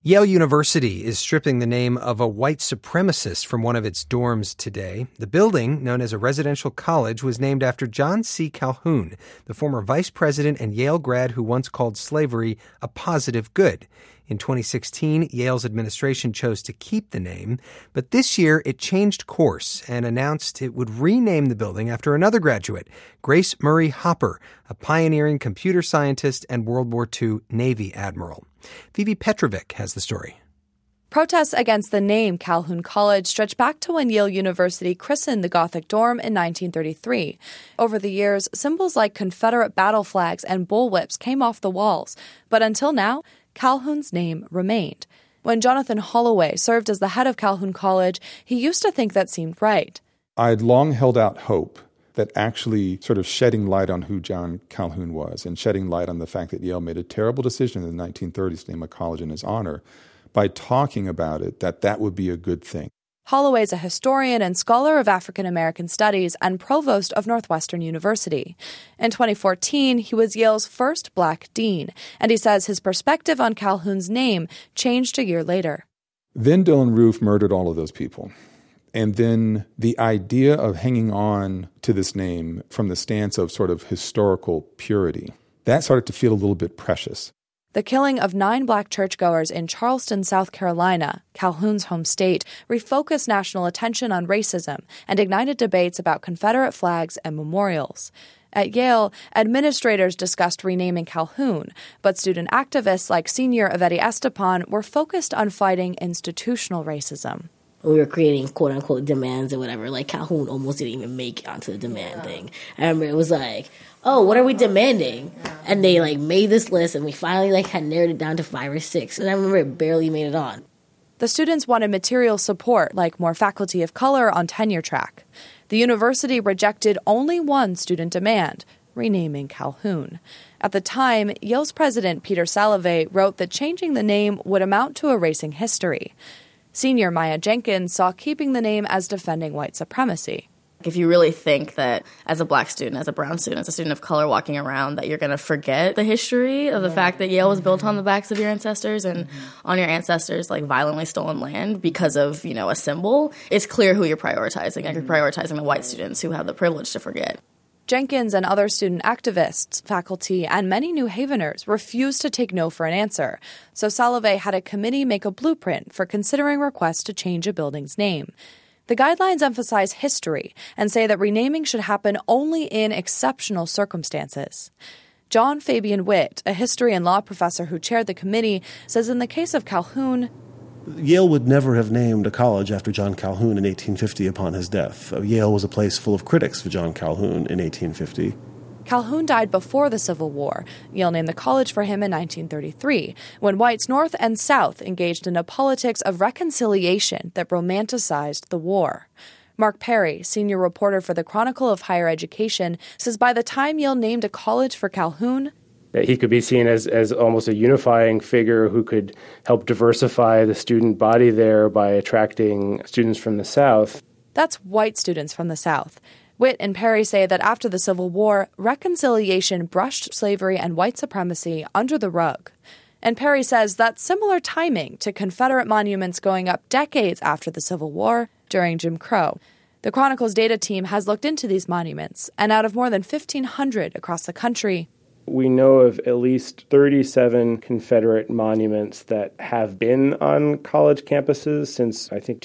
Yale University is stripping the name of a white supremacist from one of its dorms today. The building, known as a residential college, was named after John C. Calhoun, the former vice president and Yale grad who once called slavery a positive good. In 2016, Yale's administration chose to keep the name, but this year it changed course and announced it would rename the building after another graduate, Grace Murray Hopper, a pioneering computer scientist and World War II Navy admiral. Phoebe Petrovic has the story. Protests against the name Calhoun College stretch back to when Yale University christened the Gothic dorm in 1933. Over the years, symbols like Confederate battle flags and bullwhips came off the walls, but until now, Calhoun's name remained. When Jonathan Holloway served as the head of Calhoun College, he used to think that seemed right. I'd long held out hope that actually sort of shedding light on who John Calhoun was and shedding light on the fact that Yale made a terrible decision in the 1930s to name a college in his honor, by talking about it, that would be a good thing. Holloway's a historian and scholar of African American studies and provost of Northwestern University. In 2014, he was Yale's first black dean, and he says his perspective on Calhoun's name changed a year later. Then Dylann Roof murdered all of those people. And then the idea of hanging on to this name from the stance of sort of historical purity, that started to feel a little bit precious. The killing of 9 black churchgoers in Charleston, South Carolina, Calhoun's home state, refocused national attention on racism and ignited debates about Confederate flags and memorials. At Yale, administrators discussed renaming Calhoun, but student activists like senior Avedi Estepan were focused on fighting institutional racism. We were creating quote-unquote demands or whatever. Like, Calhoun almost didn't even make it onto the demand thing. I remember it was like, oh, what are we demanding? And they, made this list, and we finally, had narrowed it down to 5 or 6. And I remember it barely made it on. The students wanted material support, like more faculty of color on tenure track. The university rejected only one student demand, renaming Calhoun. At the time, Yale's president, Peter Salovey, wrote that changing the name would amount to erasing history. Senior Maya Jenkins saw keeping the name as defending white supremacy. If you really think that as a black student, as a brown student, as a student of color walking around, that you're going to forget the history of the fact that Yale was built on the backs of your ancestors and on your ancestors' violently stolen land because of, a symbol, it's clear who you're prioritizing. You're prioritizing the white students who have the privilege to forget. Jenkins and other student activists, faculty, and many New Haveners refused to take no for an answer, so Salovey had a committee make a blueprint for considering requests to change a building's name. The guidelines emphasize history and say that renaming should happen only in exceptional circumstances. John Fabian Witt, a history and law professor who chaired the committee, says in the case of Calhoun, Yale would never have named a college after John Calhoun in 1850 upon his death. Yale was a place full of critics for John Calhoun in 1850. Calhoun died before the Civil War. Yale named the college for him in 1933, when whites north and south engaged in a politics of reconciliation that romanticized the war. Mark Perry, senior reporter for the Chronicle of Higher Education, says by the time Yale named a college for Calhoun, that he could be seen as almost a unifying figure who could help diversify the student body there by attracting students from the South. That's white students from the South. Witt and Perry say that after the Civil War, reconciliation brushed slavery and white supremacy under the rug. And Perry says that's similar timing to Confederate monuments going up decades after the Civil War during Jim Crow. The Chronicle's data team has looked into these monuments, and out of more than 1,500 across the country, we know of at least 37 Confederate monuments that have been on college campuses since, I think,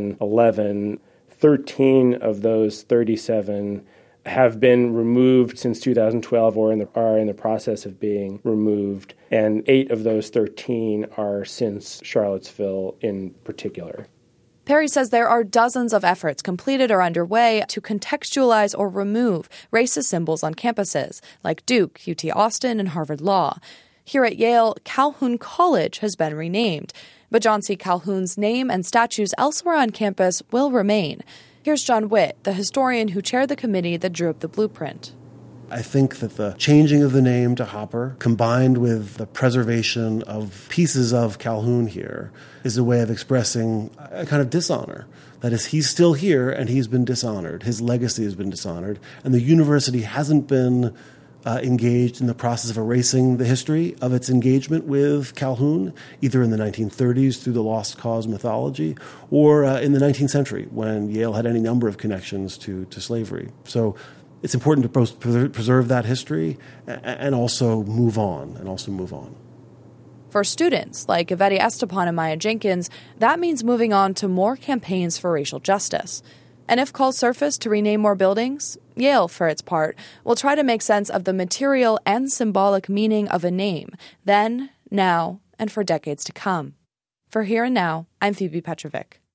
2011. 13 of those 37 have been removed since 2012 or are in the process of being removed, and 8 of those 13 are since Charlottesville in particular. Perry says there are dozens of efforts completed or underway to contextualize or remove racist symbols on campuses, like Duke, UT Austin, and Harvard Law. Here at Yale, Calhoun College has been renamed, but John C. Calhoun's name and statues elsewhere on campus will remain. Here's John Witt, the historian who chaired the committee that drew up the blueprint. I think that the changing of the name to Hopper, combined with the preservation of pieces of Calhoun here, is a way of expressing a kind of dishonor. That is, he's still here and he's been dishonored. His legacy has been dishonored. And the university hasn't been engaged in the process of erasing the history of its engagement with Calhoun, either in the 1930s through the Lost Cause mythology or in the 19th century when Yale had any number of connections to slavery. So it's important to both preserve that history and also move on. For students like Yvette Estepan and Maya Jenkins, that means moving on to more campaigns for racial justice. And if calls surface to rename more buildings, Yale, for its part, will try to make sense of the material and symbolic meaning of a name, then, now, and for decades to come. For Here and Now, I'm Phoebe Petrovic.